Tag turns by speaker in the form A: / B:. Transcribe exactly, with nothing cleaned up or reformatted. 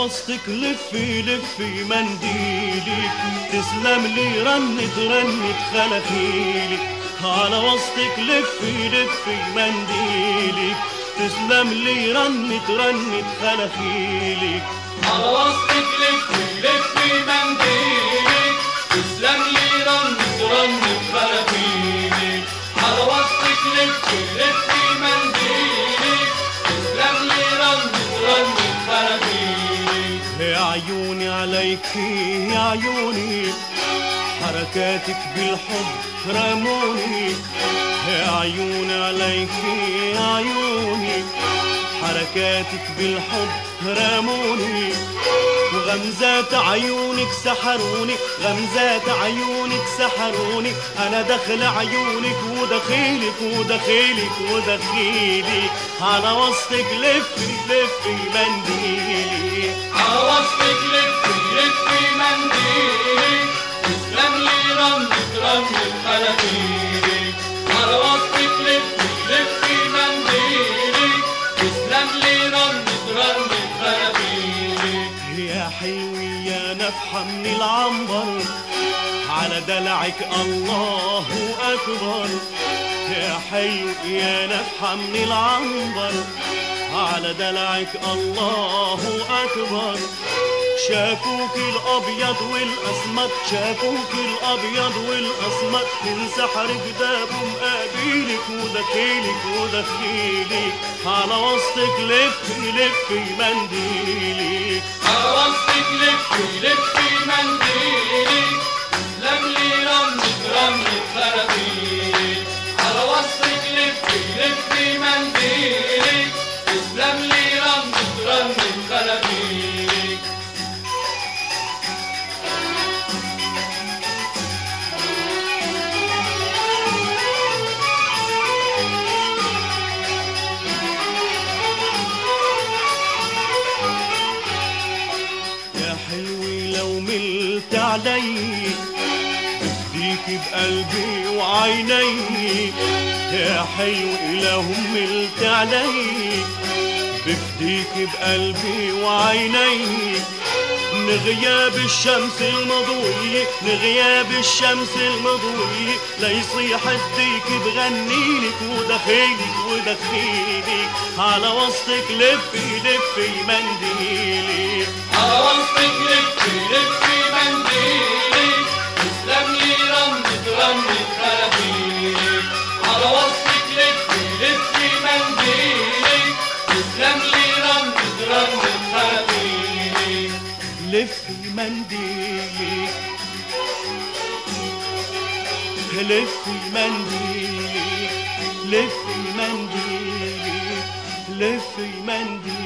A: وسطك لفي لفي منديلك، تسلم لي رنت رنت خلخيلك. على وسطك لفي لفي منديلك، تسلم لي رنت رنت خلخيلك.
B: على وسطك لفي لفي منديلك، تسلم لي رنت رنت خلخيلك. على وسطك لفي لفي منديلك، تسلم لي رنت رنت خلخيلك.
A: يا عيوني عليكي يا عيوني، حركاتك بالحب رموني. يا عيوني عليكي يا عيوني، حركاتك بالحب رموني. وغمزات عيونك سحروني، غمزات عيونك سحروني. انا دخل عيونك ودخيلك ودخيلك ودخيلك. على وسطك لفي لفي منديلي،
B: على وسطك لفي لفي منديلك، تسلم لي رنت رنت خلخيلك. على وسطك لفي لفي منديلك، تسلم لي رنت رنت خلخيلك.
A: يا حلوي يا نفحة من العنبر، على دلعك الله أكبر. يا حلو يا نفحة من العنبر، على دلعك الله أكبر. شافوك الأبيض والأسمر، شافوك الأبيض والأسمر. من سحرك دابوا مقابيلك ودخيلك ودخيلك. على وسطك لفي لفي منديلك،
B: على وسطك لفي لفي منديلك، تسلم لي رنت رنت خلخيلك. على وسطك لفي لفي منديلك، تسلم لي رنت رنت خلخيلك.
A: علي بفديك بقلبي وعيني. يا حلو لو ملت علي، بفديك بقلبي وعيني. نغياب الشمس المضوية، نغياب الشمس المضوية. ليصيح الديك بغنيلك ودخيلك ودخيلك. على وسطك لفي لفي منديلك،
B: على وسطك لفي لفي منديلك، تسلم لي رنت رنت خلخيلك. على وسطك لفي لفي منديلك، تسلم لي رنت رنت خلخيلك.
A: لفي منديلك، لفي منديلك، لفي منديلك، لفي منديلك.